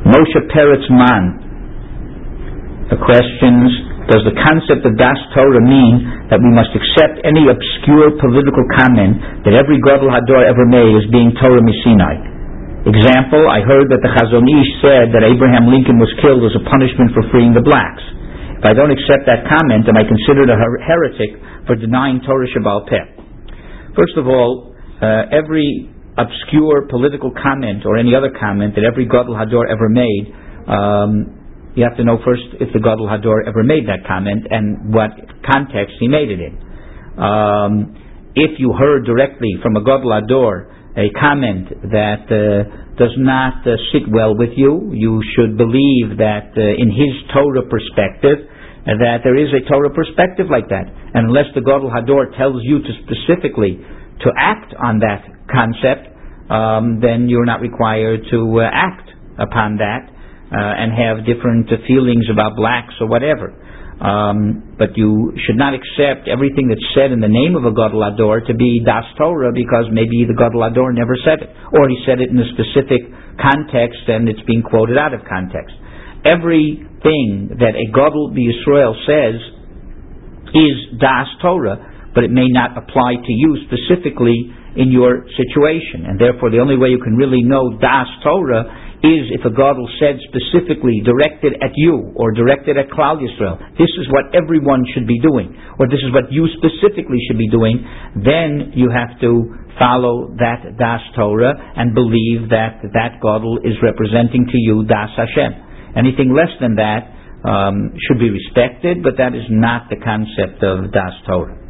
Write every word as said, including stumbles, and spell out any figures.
Moshe Peretz Man questions, does the concept of Das Torah mean that we must accept any obscure political comment that every Gadol Hador ever made as being Torah Misinai? Example, I heard that the Chazon Ish said that Abraham Lincoln was killed as a punishment for freeing the blacks. If I don't accept that comment, am I considered a her- heretic for denying Torah Shebaal Peh? First of all, uh, every obscure political comment or any other comment that every Gadol Hador ever made, um, you have to know first if the Gadol Hador ever made that comment and what context he made it in. Um, if you heard directly from a Gadol Hador a comment that uh, does not uh, sit well with you, you should believe that uh, in his Torah perspective, uh, that there is a Torah perspective like that. And unless the Gadol Hador tells you to specifically to act on that concept, um, then you're not required to uh, act upon that. Uh, and have different uh, feelings about blacks or whatever. Um, but you should not accept everything that's said in the name of a Gadol Hador to be Das Torah because maybe the Gadol Hador never said it. Or he said it in a specific context and it's being quoted out of context. Everything that a Gadol B'Yisrael says is Das Torah, but it may not apply to you specifically in your situation. And therefore the only way you can really know Das Torah is if a Gadol said specifically directed at you or directed at Klal Yisrael, this is what everyone should be doing, or this is what you specifically should be doing, then you have to follow that Das Torah and believe that that Gadol is representing to you Das Hashem. Anything less than that um, should be respected, but that is not the concept of Das Torah.